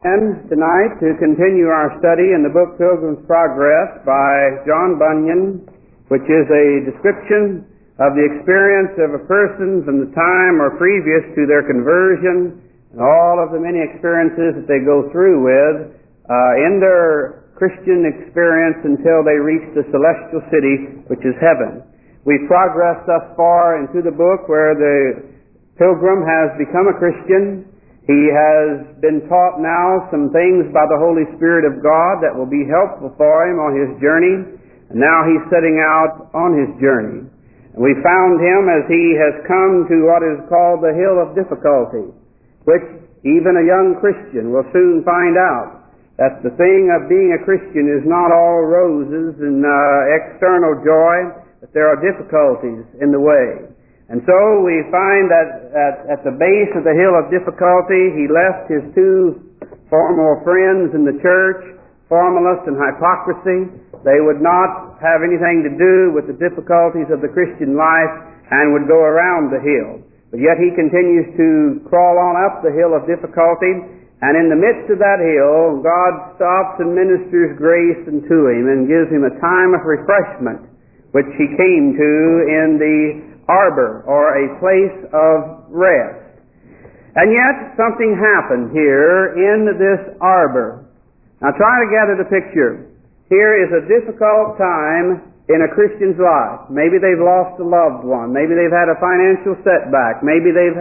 And tonight to continue our study in the book Pilgrim's Progress by John Bunyan, which is a description of the experience of a person from the time or previous to their conversion and all of the many experiences that they go through with in their Christian experience until they reach the celestial city, which is heaven. We've progressed thus far into the book where the pilgrim has become a Christian. He has been taught now some things by the Holy Spirit of God that will be helpful for him on his journey, and now he's setting out on his journey. And we found him as he has come to what is called the Hill of Difficulty, which even a young Christian will soon find out that the thing of being a Christian is not all roses and external joy, that there are difficulties in the way. And so we find that at the base of the Hill of Difficulty, he left his two former friends in the church, Formalist and Hypocrisy. They would not have anything to do with the difficulties of the Christian life and would go around the hill. But yet he continues to crawl on up the Hill of Difficulty, and in the midst of that hill, God stops and ministers grace unto him and gives him a time of refreshment, which he came to in the arbor, or a place of rest. And yet something happened here in this arbor. Now try to gather the picture. Here is a difficult time in a Christian's life. Maybe they've lost a loved one. Maybe they've had a financial setback. Maybe they've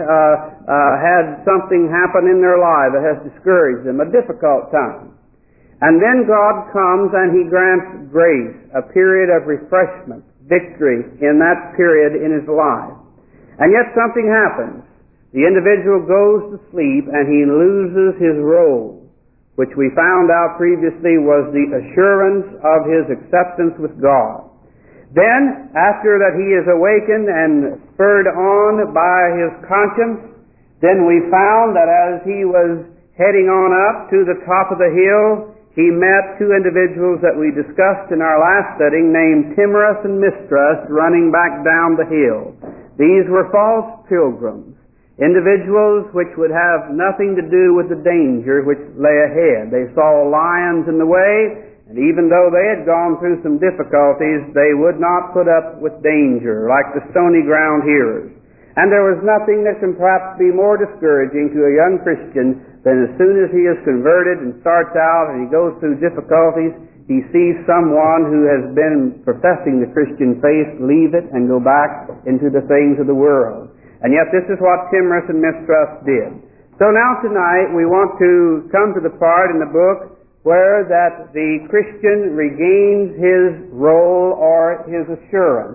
had something happen in their life that has discouraged them. A difficult time. And then God comes and He grants grace, a period of refreshment, victory in that period in his life. And yet something happens. The individual goes to sleep and he loses his role, which we found out previously was the assurance of his acceptance with God. Then, after that he is awakened and spurred on by his conscience, then we found that as he was heading on up to the top of the hill, he met two individuals that we discussed in our last study named Timorous and Mistrust running back down the hill. These were false pilgrims, individuals which would have nothing to do with the danger which lay ahead. They saw lions in the way, and even though they had gone through some difficulties, they would not put up with danger like the stony ground hearers. And there was nothing that can perhaps be more discouraging to a young Christian than as soon as he is converted and starts out and he goes through difficulties, he sees someone who has been professing the Christian faith leave it and go back into the things of the world. And yet this is what Timorous and Mistrust did. So now tonight we want to come to the part in the book where that the Christian regains his role or his assurance.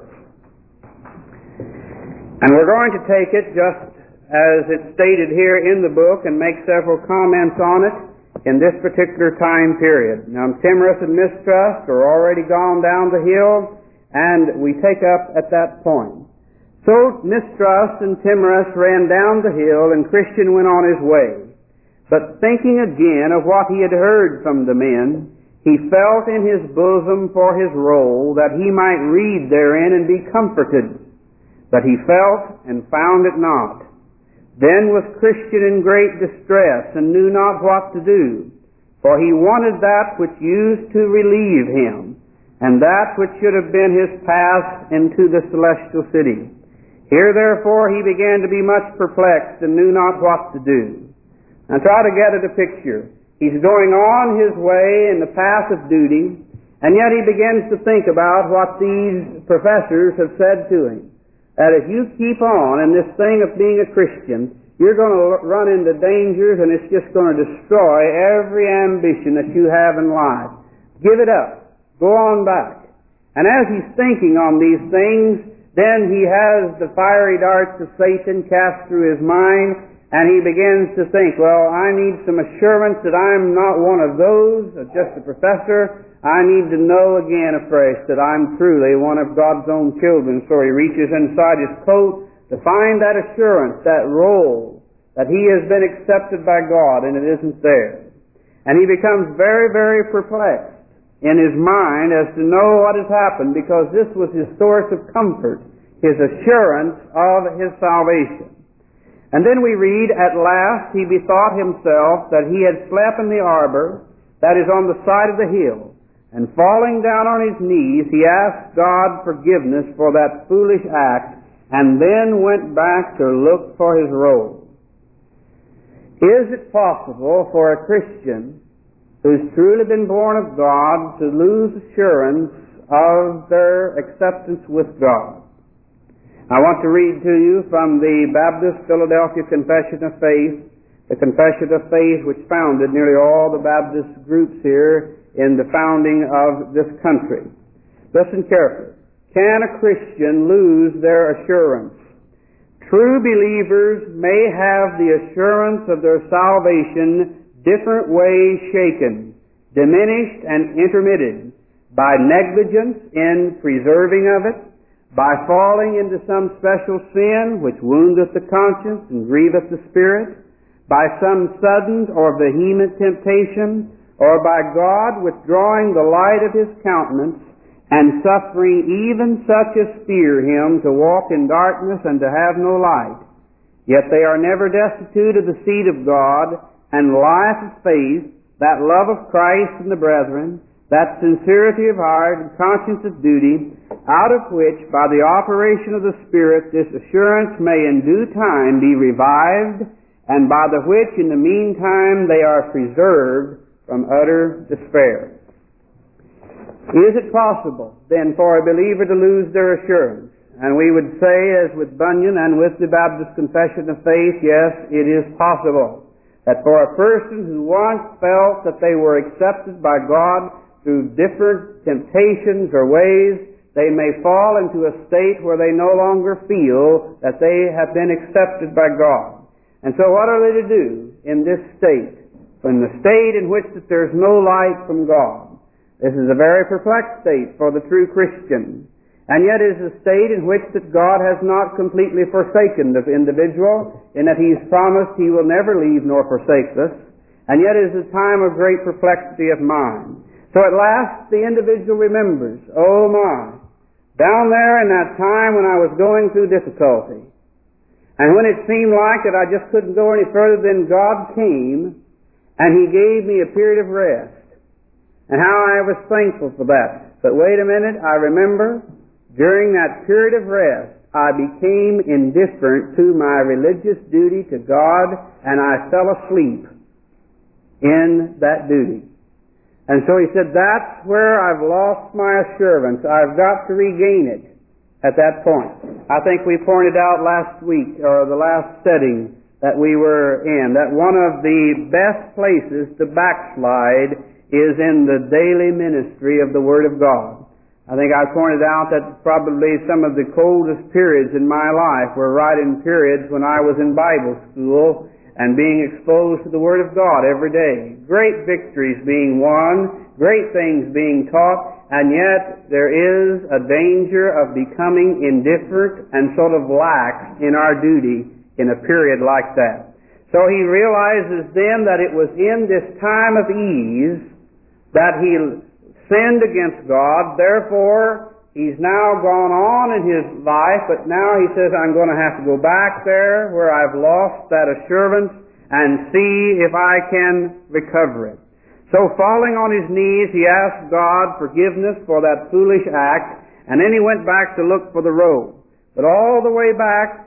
And we're going to take it just as it's stated here in the book and make several comments on it in this particular time period. Now, Timorous and Mistrust are already gone down the hill, and we take up at that point. So Mistrust and Timorous ran down the hill, and Christian went on his way. But thinking again of what he had heard from the men, he felt in his bosom for his role that he might read therein and be comforted. But he felt and found it not. Then was Christian in great distress and knew not what to do, for he wanted that which used to relieve him, and that which should have been his path into the celestial city. Here therefore he began to be much perplexed and knew not what to do. Now try to gather the picture. He's going on his way in the path of duty, and yet he begins to think about what these professors have said to him. That if you keep on in this thing of being a Christian, you're going to run into dangers and it's just going to destroy every ambition that you have in life. Give it up. Go on back. And as he's thinking on these things, then he has the fiery darts of Satan cast through his mind, and he begins to think, well, I need some assurance that I'm not one of those, just a professor. I need to know again afresh that I'm truly one of God's own children. So he reaches inside his coat to find that assurance, that role, that he has been accepted by God and it isn't there. And he becomes very, very perplexed in his mind as to know what has happened, because this was his source of comfort, his assurance of his salvation. And then we read, at last he bethought himself that he had slept in the arbor that is on the side of the hill, and falling down on his knees, he asked God forgiveness for that foolish act, and then went back to look for his robe. Is it possible for a Christian who's truly been born of God to lose assurance of their acceptance with God? I want to read to you from the Baptist Philadelphia Confession of Faith, the Confession of Faith which founded nearly all the Baptist groups here in the founding of this country. Listen carefully. Can a Christian lose their assurance? True believers may have the assurance of their salvation different ways shaken, diminished and intermitted by negligence in preserving of it, by falling into some special sin which woundeth the conscience and grieveth the spirit, by some sudden or vehement temptation, or by God withdrawing the light of His countenance, and suffering even such as fear Him to walk in darkness and to have no light. Yet they are never destitute of the seed of God, and life of faith, that love of Christ and the brethren, that sincerity of heart and conscience of duty, out of which, by the operation of the Spirit, this assurance may in due time be revived, and by the which in the meantime they are preserved from utter despair. Is it possible, then, for a believer to lose their assurance? And we would say, as with Bunyan and with the Baptist Confession of Faith, yes, it is possible that for a person who once felt that they were accepted by God through different temptations or ways, they may fall into a state where they no longer feel that they have been accepted by God. And so what are they to do in this state? In the state in which that there's no light from God. This is a very perplexed state for the true Christian. And yet it is a state in which that God has not completely forsaken the individual, in that He's promised He will never leave nor forsake us. And yet it is a time of great perplexity of mind. So at last the individual remembers, oh my, down there in that time when I was going through difficulty, and when it seemed like that I just couldn't go any further, then God came and He gave me a period of rest. And how I was thankful for that. But wait a minute, I remember during that period of rest, I became indifferent to my religious duty to God, and I fell asleep in that duty. And so he said, that's where I've lost my assurance. I've got to regain it at that point. I think we pointed out last week, or the last setting that we were in, that one of the best places to backslide is in the daily ministry of the Word of God. I think I pointed out that probably some of the coldest periods in my life were right in periods when I was in Bible school and being exposed to the Word of God every day. Great victories being won, great things being taught, and yet there is a danger of becoming indifferent and sort of lax in our duty in a period like that. So he realizes then that it was in this time of ease that he sinned against God. Therefore, he's now gone on in his life, but now he says, I'm going to have to go back there where I've lost that assurance and see if I can recover it. So falling on his knees, he asked God forgiveness for that foolish act, and then he went back to look for the robe. But all the way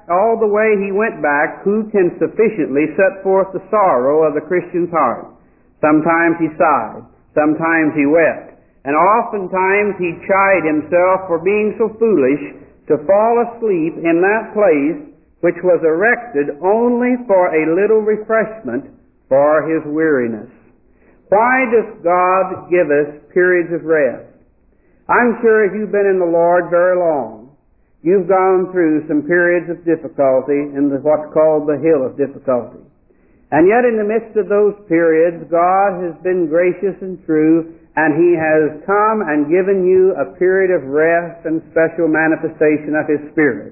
he went back, who can sufficiently set forth the sorrow of the Christian's heart? Sometimes he sighed, sometimes he wept, and oftentimes he chid himself for being so foolish to fall asleep in that place which was erected only for a little refreshment for his weariness. Why does God give us periods of rest? I'm sure if you've been in the Lord very long, you've gone through some periods of difficulty in what's called the hill of difficulty. And yet in the midst of those periods, God has been gracious and true, and He has come and given you a period of rest and special manifestation of His Spirit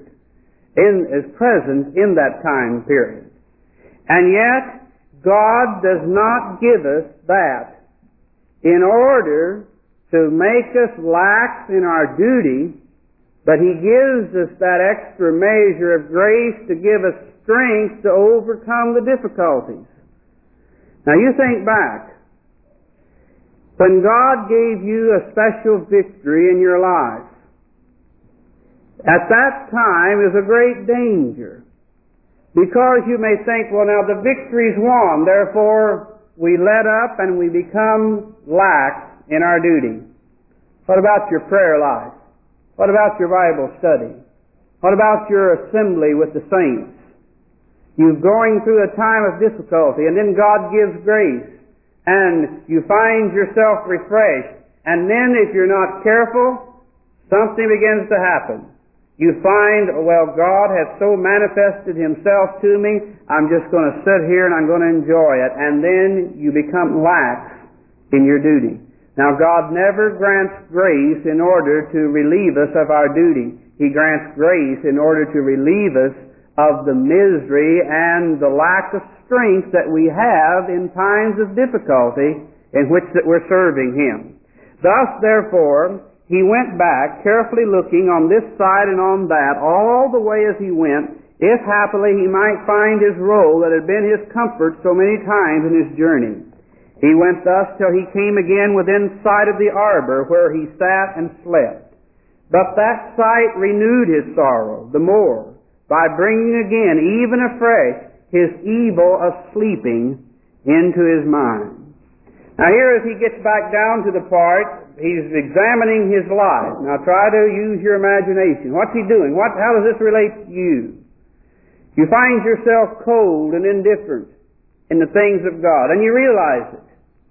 is present in that time period. And yet, God does not give us that in order to make us lax in our duty, but He gives us that extra measure of grace to give us strength to overcome the difficulties. Now you think back. When God gave you a special victory in your life, at that time is a great danger. Because you may think, well, now the victory's won, therefore we let up and we become lax in our duty. What about your prayer life? What about your Bible study? What about your assembly with the saints? You're going through a time of difficulty, and then God gives grace, and you find yourself refreshed. And then if you're not careful, something begins to happen. You find, well, God has so manifested Himself to me, I'm just going to sit here and I'm going to enjoy it. And then you become lax in your duty. Now, God never grants grace in order to relieve us of our duty. He grants grace in order to relieve us of the misery and the lack of strength that we have in times of difficulty in which that we're serving Him. Thus, therefore, he went back, carefully looking on this side and on that, all the way as he went, if happily he might find his roll that had been his comfort so many times in his journey. He went thus till he came again within sight of the arbor, where he sat and slept. But that sight renewed his sorrow the more, by bringing again, even afresh, his evil of sleeping into his mind. Now here, as he gets back down to the part, he's examining his life. Now try to use your imagination. What's he doing? How does this relate to you? You find yourself cold and indifferent in the things of God, and you realize it.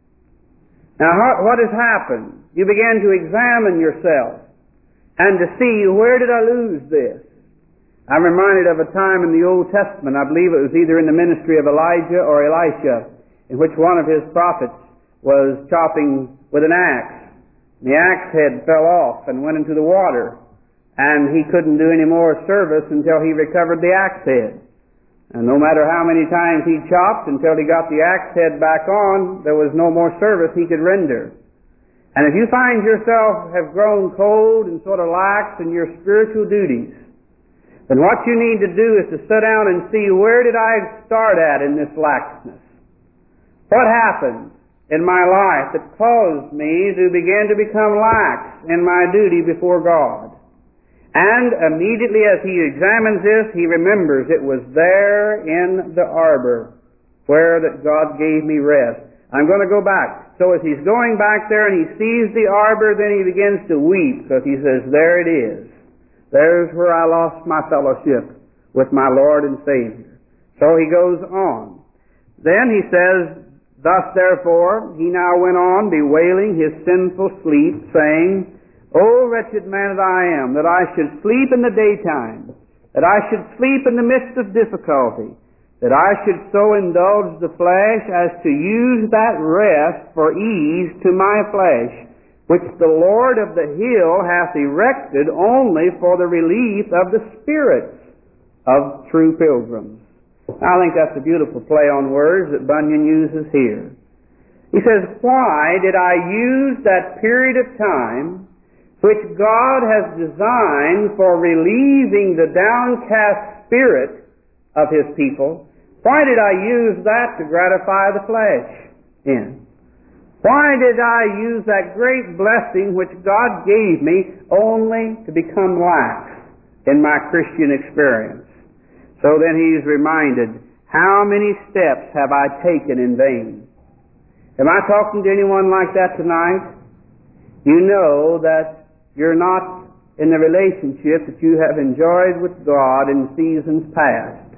Now what has happened? You began to examine yourself and to see, where did I lose this? I'm reminded of a time in the Old Testament, I believe it was either in the ministry of Elijah or Elisha, in which one of his prophets was chopping with an axe. The axe head fell off and went into the water, and he couldn't do any more service until he recovered the axe head. And no matter how many times he chopped until he got the axe head back on, there was no more service he could render. And if you find yourself have grown cold and sort of lax in your spiritual duties, then what you need to do is to sit down and see, where did I start at in this laxness? What happened in my life that caused me to begin to become lax in my duty before God? And immediately as he examines this, he remembers it was there in the arbor where that God gave me rest. I'm going to go back. So as he's going back there and he sees the arbor, then he begins to weep, because he says, there it is. There's where I lost my fellowship with my Lord and Savior. So he goes on. Then he says, thus therefore, he now went on bewailing his sinful sleep, saying, O wretched man that I am, that I should sleep in the daytime, that I should sleep in the midst of difficulty, that I should so indulge the flesh as to use that rest for ease to my flesh, which the Lord of the hill hath erected only for the relief of the spirits of true pilgrims. I think that's a beautiful play on words that Bunyan uses here. He says, why did I use that period of time which God has designed for relieving the downcast spirit of His people? Why did I use that to gratify the flesh in? Why did I use that great blessing which God gave me only to become lax in my Christian experience? So then he's reminded, how many steps have I taken in vain? Am I talking to anyone like that tonight? You know that you're not in the relationship that you have enjoyed with God in seasons past.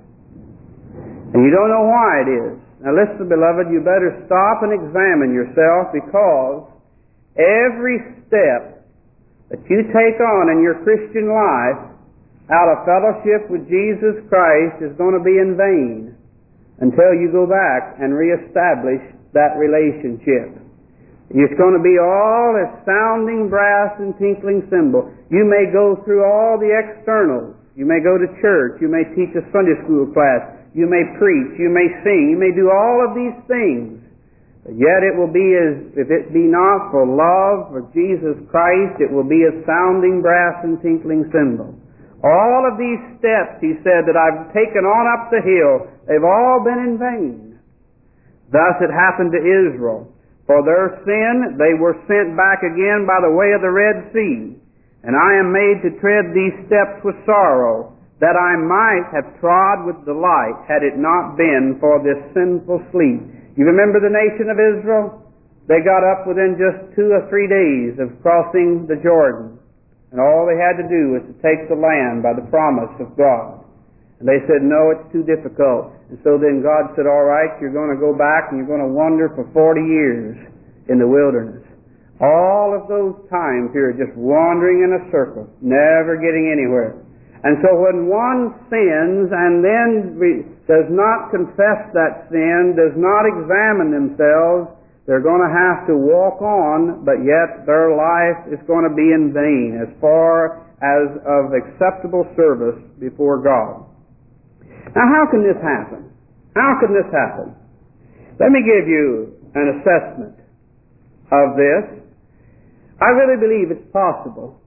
And you don't know why it is. Now listen, beloved, you better stop and examine yourself, because every step that you take on in your Christian life out of fellowship with Jesus Christ is going to be in vain until you go back and reestablish that relationship. It's going to be all as sounding brass and tinkling cymbal. You may go through all the externals. You may go to church. You may teach a Sunday school class. You may preach, you may sing, you may do all of these things. But yet it will be as, if it be not for love for Jesus Christ, it will be as sounding brass and tinkling cymbal. All of these steps, he said, that I've taken on up the hill, they've all been in vain. Thus it happened to Israel. For their sin, they were sent back again by the way of the Red Sea. And I am made to tread these steps with sorrow, that I might have trod with delight, had it not been for this sinful sleep. You remember the nation of Israel? They got up within just 2 or 3 days of crossing the Jordan. And all they had to do was to take the land by the promise of God. And they said, no, it's too difficult. And so then God said, all right, you're going to go back and you're going to wander for 40 years in the wilderness. All of those times here just wandering in a circle, never getting anywhere. And so when one sins and then does not confess that sin, does not examine themselves, they're going to have to walk on, but yet their life is going to be in vain as far as of acceptable service before God. Now, how can this happen? How can this happen? Let me give you an assessment of this. I really believe it's possible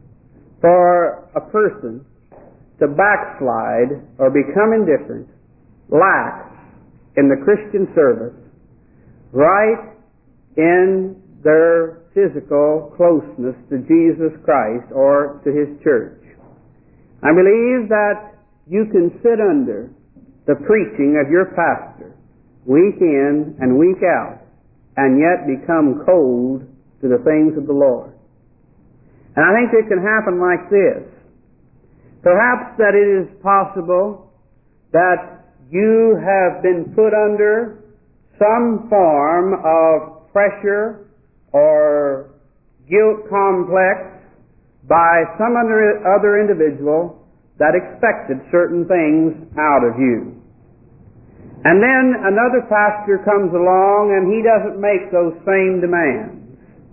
for a person to backslide or become indifferent, lax in the Christian service, right in their physical closeness to Jesus Christ or to His church. I believe that you can sit under the preaching of your pastor week in and week out and yet become cold to the things of the Lord. And I think it can happen like this. Perhaps that it is possible that you have been put under some form of pressure or guilt complex by some other individual that expected certain things out of you. And then another pastor comes along and he doesn't make those same demands.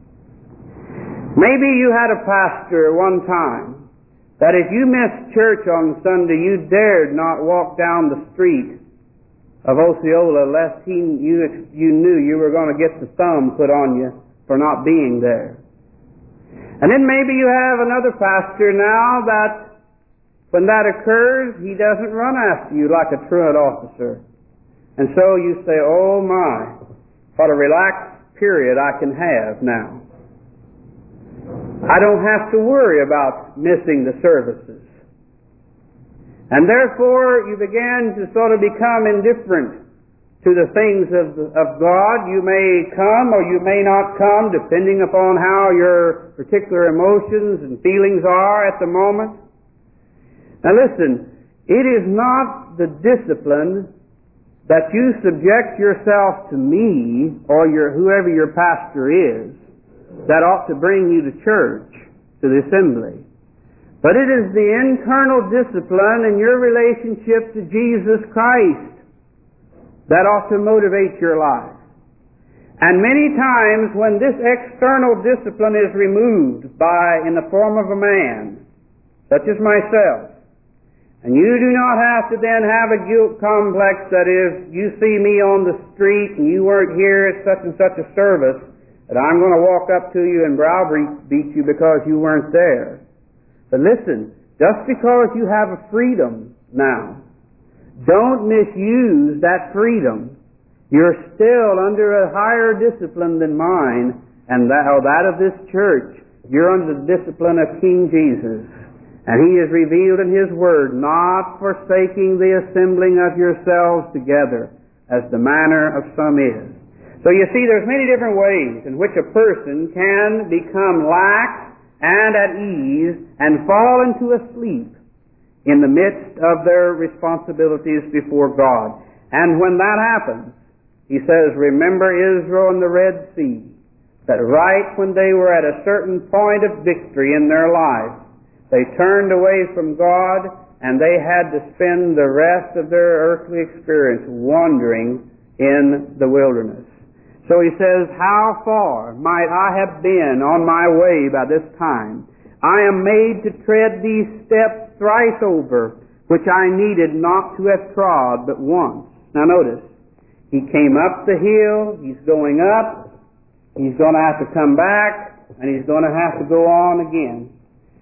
Maybe you had a pastor one time that if you missed church on Sunday, you dared not walk down the street of Osceola lest you knew you were going to get the thumb put on you for not being there. And then maybe you have another pastor now that when that occurs, he doesn't run after you like a truant officer. And so you say, oh my, what a relaxed period I can have now. I don't have to worry about missing the services. And therefore, you begin to sort of become indifferent to the things of God. You may come or you may not come, depending upon how your particular emotions and feelings are at the moment. Now listen, it is not the discipline that you subject yourself to me or whoever your pastor is that ought to bring you to church, to the assembly. But it is the internal discipline in your relationship to Jesus Christ that ought to motivate your life. And many times when this external discipline is removed in the form of a man, such as myself, and you do not have to then have a guilt complex that if you see me on the street and you weren't here at such and such a service, that I'm going to walk up to you and browbeat you because you weren't there. But listen, just because you have a freedom now, don't misuse that freedom. You're still under a higher discipline than mine and that of this church. You're under the discipline of King Jesus. And He is revealed in His Word, not forsaking the assembling of yourselves together, as the manner of some is. So you see, there's many different ways in which a person can become lax and at ease and fall into a sleep in the midst of their responsibilities before God. And when that happens, He says, remember Israel and the Red Sea, that right when they were at a certain point of victory in their life, they turned away from God and they had to spend the rest of their earthly experience wandering in the wilderness. So He says, how far might I have been on my way by this time? I am made to tread these steps thrice over, which I needed not to have trod but once. Now notice, he came up the hill, he's going up, he's going to have to come back, and he's going to have to go on again.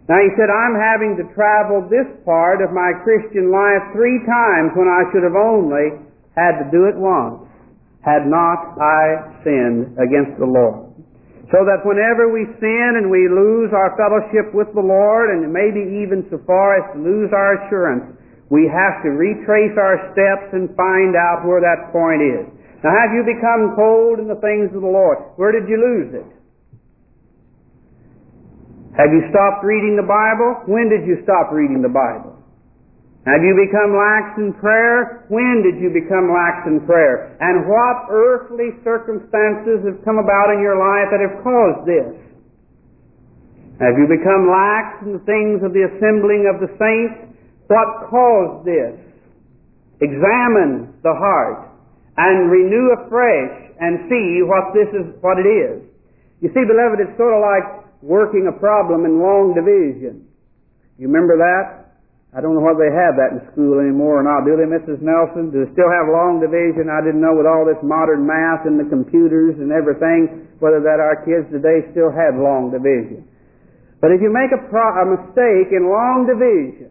Now he said, I'm having to travel this part of my Christian life 3 times when I should have only had to do it once, had not I sinned against the Lord. So that whenever we sin and we lose our fellowship with the Lord, and maybe even so far as to lose our assurance, we have to retrace our steps and find out where that point is. Now, have you become cold in the things of the Lord? Where did you lose it? Have you stopped reading the Bible? When did you stop reading the Bible? Have you become lax in prayer? When did you become lax in prayer? And what earthly circumstances have come about in your life that have caused this? Have you become lax in the things of the assembling of the saints? What caused this? Examine the heart and renew afresh and see what it is. You see, beloved, it's sort of like working a problem in long division. You remember that? I don't know whether they have that in school anymore or not. Do they, Mrs. Nelson? Do they still have long division? I didn't know with all this modern math and the computers and everything, whether that our kids today still had long division. But if you make a mistake in long division,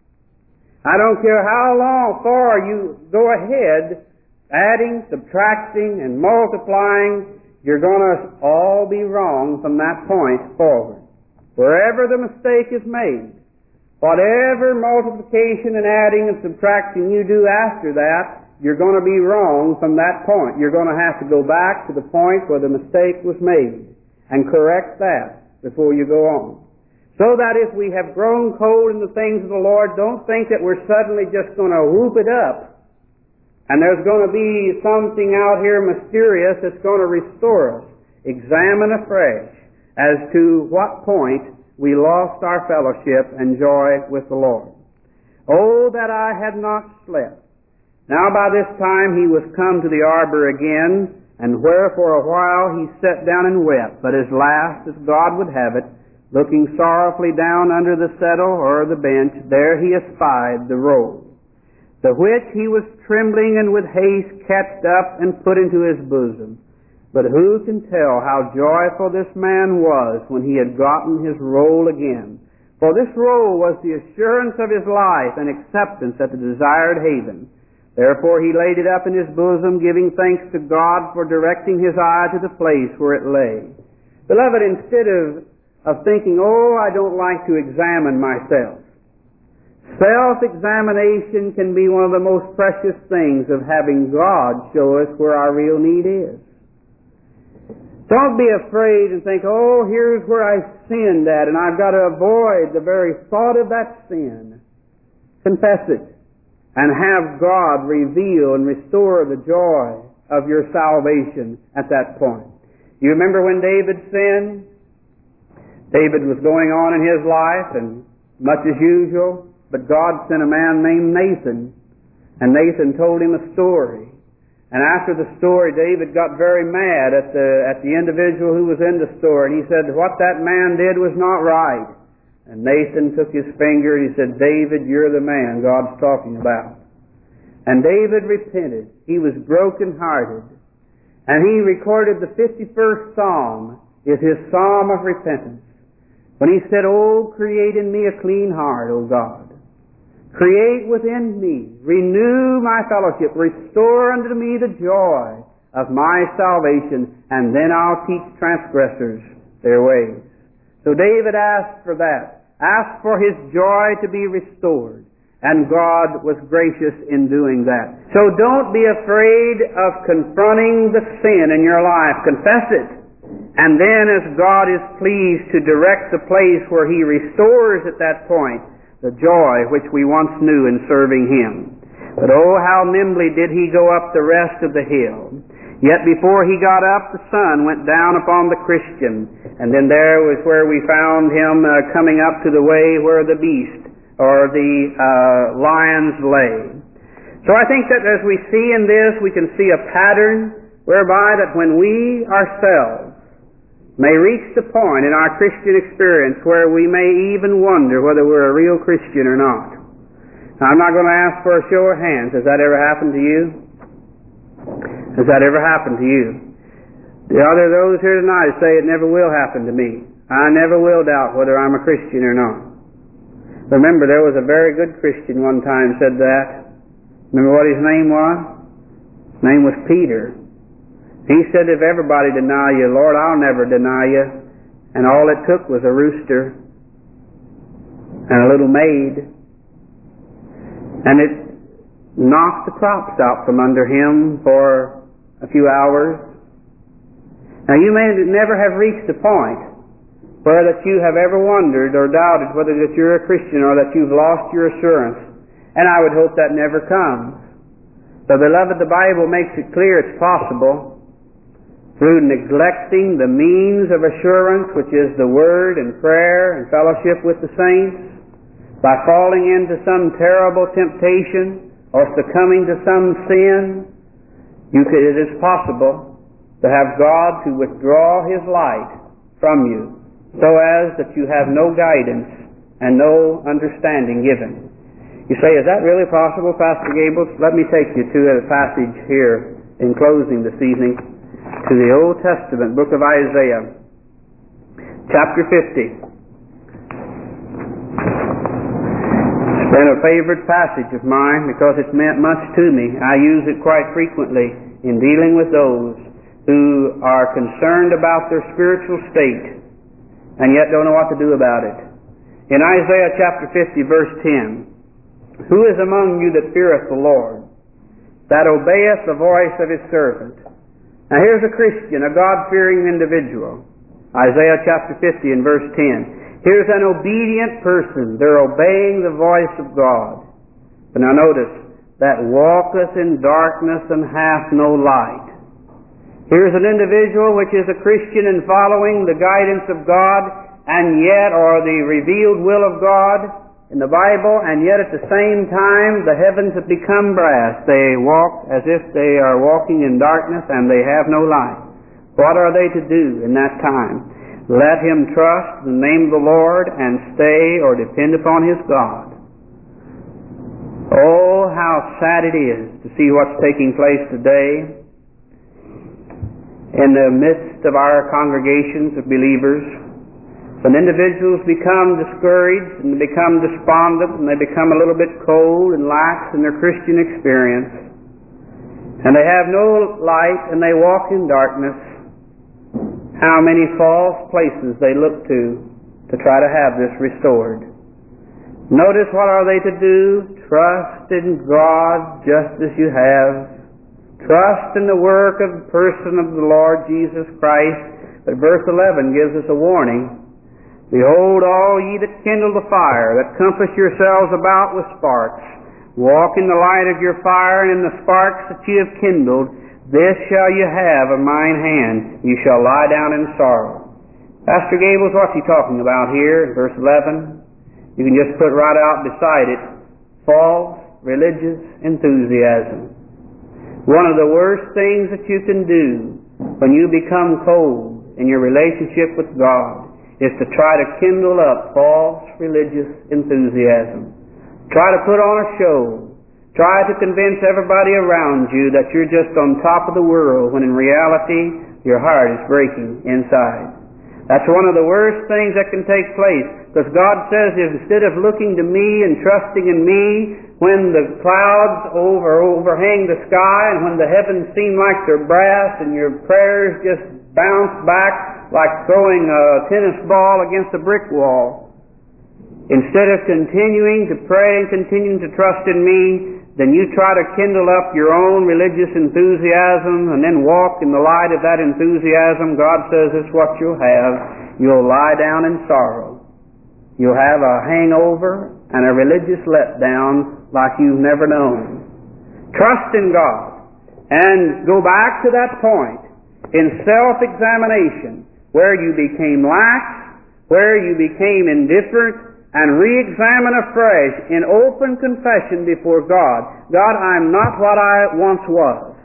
I don't care how far you go ahead, adding, subtracting, and multiplying, you're going to all be wrong from that point forward. Wherever the mistake is made, whatever multiplication and adding and subtracting you do after that, you're going to be wrong from that point. You're going to have to go back to the point where the mistake was made and correct that before you go on. So that if we have grown cold in the things of the Lord, don't think that we're suddenly just going to whoop it up and there's going to be something out here mysterious that's going to restore us. Examine afresh as to what point we lost our fellowship and joy with the Lord. Oh, that I had not slept. Now by this time he was come to the arbor again, and where for a while he sat down and wept. But as last as God would have it, looking sorrowfully down under the settle or the bench, there he espied the roll, the which he was trembling and with haste catched up and put into his bosom. But who can tell how joyful this man was when he had gotten his roll again? For this roll was the assurance of his life and acceptance at the desired haven. Therefore he laid it up in his bosom, giving thanks to God for directing his eye to the place where it lay. Beloved, instead of thinking, oh, I don't like to examine myself, self-examination can be one of the most precious things of having God show us where our real need is. Don't be afraid and think, oh, here's where I sinned at, and I've got to avoid the very thought of that sin. Confess it, and have God reveal and restore the joy of your salvation at that point. You remember when David sinned? David was going on in his life, and much as usual, but God sent a man named Nathan, and Nathan told him a story. And after the story, David got very mad at the individual who was in the story, and he said, what that man did was not right. And Nathan took his finger and he said, David, you're the man God's talking about. And David repented. He was broken-hearted. And he recorded the 51st Psalm is his psalm of repentance. When he said, oh, create in me a clean heart, O God. Create within me, renew my fellowship, restore unto me the joy of my salvation, and then I'll teach transgressors their ways. So David asked for that, asked for his joy to be restored, and God was gracious in doing that. So don't be afraid of confronting the sin in your life. Confess it. And then as God is pleased to direct the place where he restores at that point the joy which we once knew in serving him. But oh, how nimbly did he go up the rest of the hill. Yet before he got up, the sun went down upon the Christian. And then there was where we found him coming up to the way where the beast or the lions lay. So I think that as we see in this, we can see a pattern whereby that when we ourselves may reach the point in our Christian experience where we may even wonder whether we're a real Christian or not. Now, I'm not going to ask for a show of hands. Has that ever happened to you? Has that ever happened to you? Are there those here tonight who say it never will happen to me? I never will doubt whether I'm a Christian or not. Remember, there was a very good Christian one time said that. Remember what his name was? His name was Peter. He said, if everybody deny you, Lord, I'll never deny you. And all it took was a rooster and a little maid. And it knocked the crops out from under him for a few hours. Now you may never have reached a point where that you have ever wondered or doubted whether that you're a Christian or that you've lost your assurance. And I would hope that never comes. So, beloved, the Bible makes it clear it's possible through neglecting the means of assurance, which is the Word and prayer and fellowship with the saints, by falling into some terrible temptation or succumbing to some sin. It is possible to have God to withdraw His light from you, so as that you have no guidance and no understanding given. You say, is that really possible, Pastor Gables? Let me take you to a passage here in closing this evening, to the Old Testament, book of Isaiah, chapter 50. It's been a favorite passage of mine because it's meant much to me. I use it quite frequently in dealing with those who are concerned about their spiritual state and yet don't know what to do about it. In Isaiah chapter 50, verse 10, who is among you that feareth the Lord, that obeyeth the voice of His servant? Now here's a Christian, a God-fearing individual. Isaiah chapter 50 and verse 10. Here's an obedient person. They're obeying the voice of God. But now notice, that walketh in darkness and hath no light. Here's an individual which is a Christian and following the guidance of God, and yet, or the revealed will of God in the Bible, and yet at the same time the heavens have become brass. They walk as if they are walking in darkness and they have no light. What are they to do in that time? Let him trust in the name of the Lord and stay or depend upon his God. Oh, how sad it is to see what's taking place today in the midst of our congregations of believers. When individuals become discouraged and they become despondent and they become a little bit cold and lax in their Christian experience, and they have no light and they walk in darkness, how many false places they look to try to have this restored. Notice, what are they to do? Trust in God just as you have. Trust in the work of the person of the Lord Jesus Christ. But verse 11 gives us a warning. Behold, all ye that kindle the fire, that compass yourselves about with sparks, walk in the light of your fire, and in the sparks that ye have kindled, this shall you have of mine hand, you shall lie down in sorrow. Pastor Gables, what's he talking about here in verse 11? You can just put right out beside it, false religious enthusiasm. One of the worst things that you can do when you become cold in your relationship with God is to try to kindle up false religious enthusiasm. Try to put on a show. Try to convince everybody around you that you're just on top of the world when in reality your heart is breaking inside. That's one of the worst things that can take place, because God says, instead of looking to me and trusting in me when the clouds overhang the sky and when the heavens seem like they're brass and your prayers just bounce back like throwing a tennis ball against a brick wall, instead of continuing to pray and continuing to trust in me, then you try to kindle up your own religious enthusiasm and then walk in the light of that enthusiasm. God says it's what you'll have. You'll lie down in sorrow. You'll have a hangover and a religious letdown like you've never known. Trust in God and go back to that point in self-examination where you became lax, where you became indifferent, and re-examine afresh in open confession before God. God, I'm not what I once was.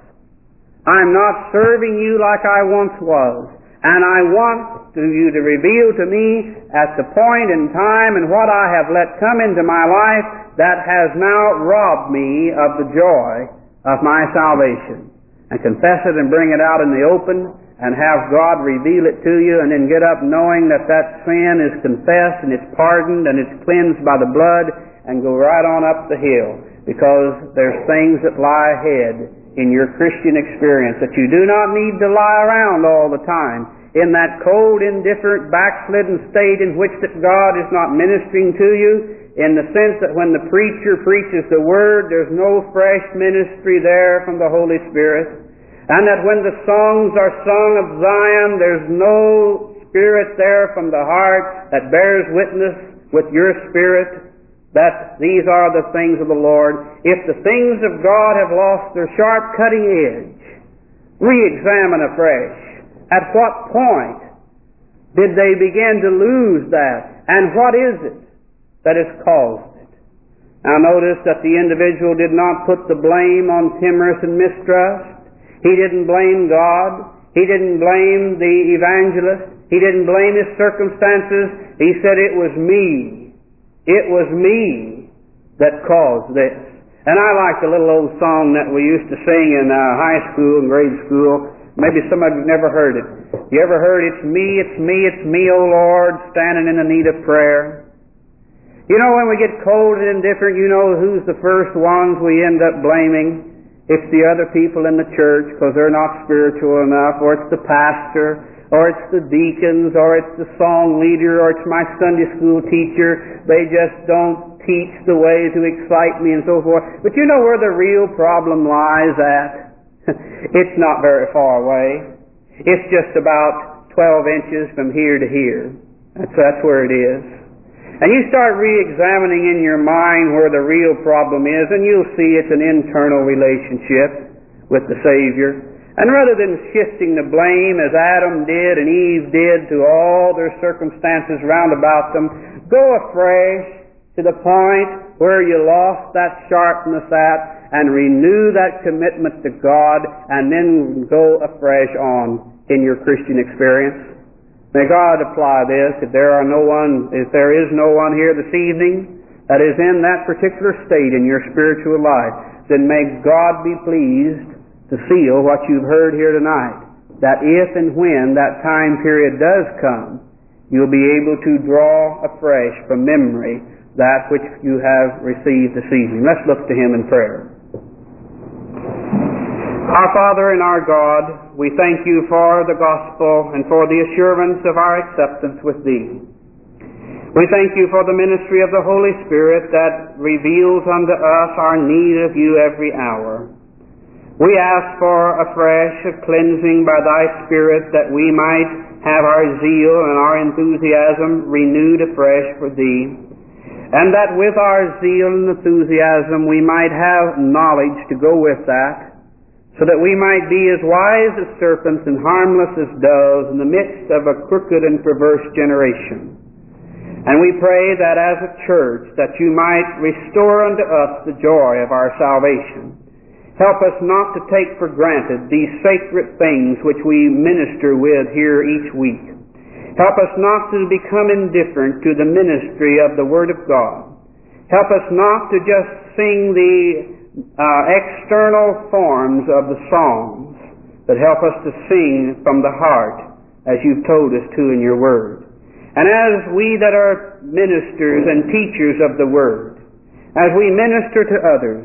I'm not serving you like I once was. And I want you to reveal to me at the point in time and what I have let come into my life that has now robbed me of the joy of my salvation. And confess it and bring it out in the open and have God reveal it to you, and then get up knowing that that sin is confessed and it's pardoned and it's cleansed by the blood, and go right on up the hill, because there's things that lie ahead in your Christian experience that you do not need to lie around all the time in that cold, indifferent, backslidden state in which that God is not ministering to you, in the sense that when the preacher preaches the Word, there's no fresh ministry there from the Holy Spirit, and that when the songs are sung of Zion, there's no Spirit there from the heart that bears witness with your spirit that these are the things of the Lord. If the things of God have lost their sharp cutting edge, re-examine afresh. At what point did they begin to lose that? And what is it that has caused it? Now notice that the individual did not put the blame on timorous and mistrust. He didn't blame God. He didn't blame the evangelist. He didn't blame his circumstances. He said, it was me. It was me that caused this. And I like the little old song that we used to sing in high school and grade school. Maybe some of you never heard it. You ever heard, it's me, it's me, O Lord, standing in the need of prayer? You know, when we get cold and indifferent, you know who's the first ones we end up blaming? It's the other people in the church, because they're not spiritual enough, or it's the pastor, or it's the deacons, or it's the song leader, or it's my Sunday school teacher. They just don't teach the way to excite me and so forth. But you know where the real problem lies at? It's not very far away. It's just about 12 inches from here to here. That's where it is. And you start re-examining in your mind where the real problem is, and you'll see it's an internal relationship with the Savior. And rather than shifting the blame as Adam did and Eve did to all their circumstances round about them, go afresh to the point where you lost that sharpness at, and renew that commitment to God, and then go afresh on in your Christian experience. May God apply this. If there is no one here this evening that is in that particular state in your spiritual life, then may God be pleased to seal what you've heard here tonight, that if and when that time period does come, you'll be able to draw afresh from memory that which you have received this evening. Let's look to Him in prayer. Our Father and our God, we thank You for the gospel and for the assurance of our acceptance with Thee. We thank You for the ministry of the Holy Spirit that reveals unto us our need of You every hour. We ask for a fresh cleansing by Thy Spirit, that we might have our zeal and our enthusiasm renewed afresh for Thee, and that with our zeal and enthusiasm we might have knowledge to go with that, so that we might be as wise as serpents and harmless as doves in the midst of a crooked and perverse generation. And we pray that as a church that You might restore unto us the joy of our salvation. Help us not to take for granted these sacred things which we minister with here each week. Help us not to become indifferent to the ministry of the Word of God. Help us not to just sing the external forms of the songs, but help us to sing from the heart as You've told us to in Your Word. And as we that are ministers and teachers of the Word, as we minister to others,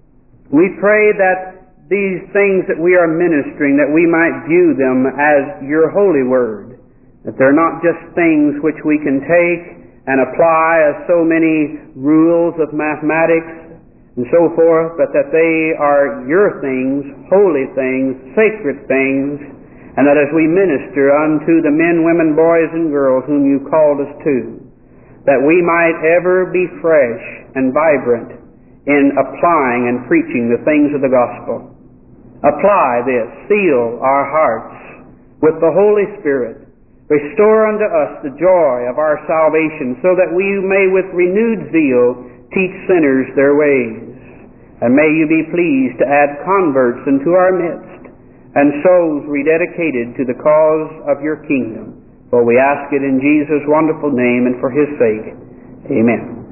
we pray that these things that we are ministering, that we might view them as Your holy Word, that they're not just things which we can take and apply as so many rules of mathematics and so forth, but that they are Your things, holy things, sacred things, and that as we minister unto the men, women, boys, and girls whom You called us to, that we might ever be fresh and vibrant in applying and preaching the things of the gospel. Apply this, seal our hearts with the Holy Spirit. Restore unto us the joy of our salvation, so that we may with renewed zeal teach sinners their ways. And may You be pleased to add converts into our midst, and souls rededicated to the cause of Your kingdom. For we ask it in Jesus' wonderful name and for His sake. Amen.